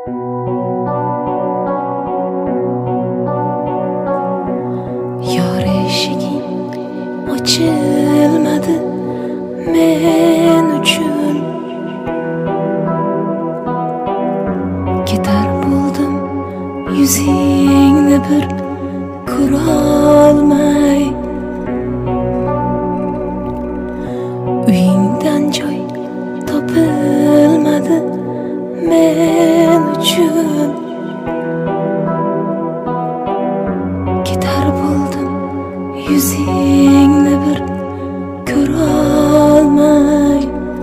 Yor eshiging ochilmadi men uchun. Ketar bo'ldim yuzingni bir ko'rolmay. Uyingdan joy topilmadi men uchun. Ketar bo'ldim yuzingni bir ko'rolmay.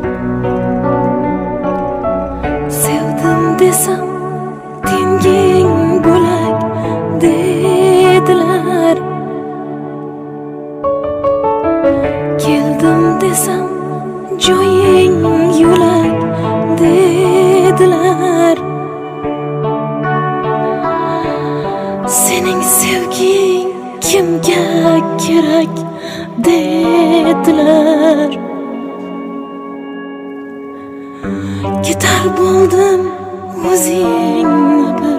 Sevdim desam tenging bo'lak dedilar. Keldim desam joying yo'lak dedilar. Sening sevging kimga kerak dedilar. Ketar bo'ldim o'zingni bir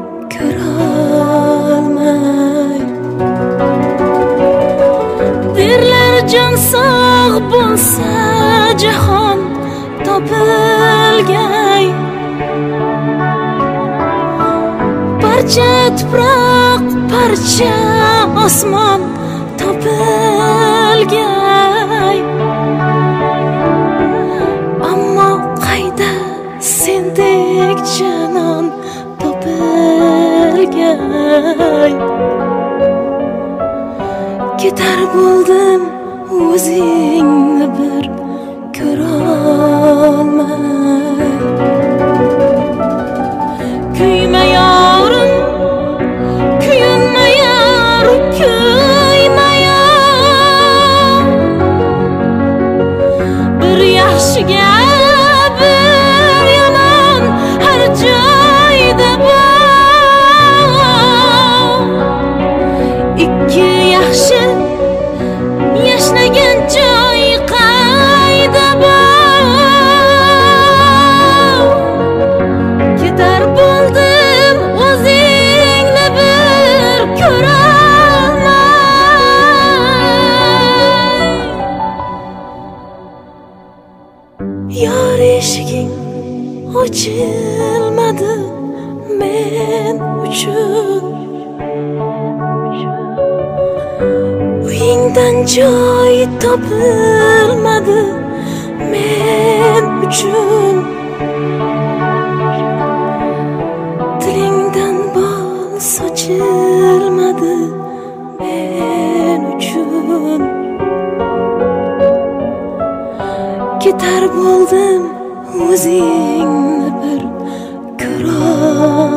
ko'rolmay. Derlar jon sog' bo'lsa jahon topilgay. Parcha tuproq, parcha osmon topilgay. Ammo qayda sendek janon topilgay. Ketar bo'ldim o'zingni bir ko'rolmay. Kuyma yorim, kuyinma yor, kuyma yor. Bir yaxshiga bir yomon har joyda bor. Ikki yaxshi yashnagan joy qayda bor. Ketar bo'ldim o'zingni bir ko'rolmay. Yor eshiging ochilmadi men uchun. Uyingdan joy topilmadi men uchun. Tilingdan bol sochilmadi men uchun. Ketar bo'ldim o'zingni bir ko'rolmay.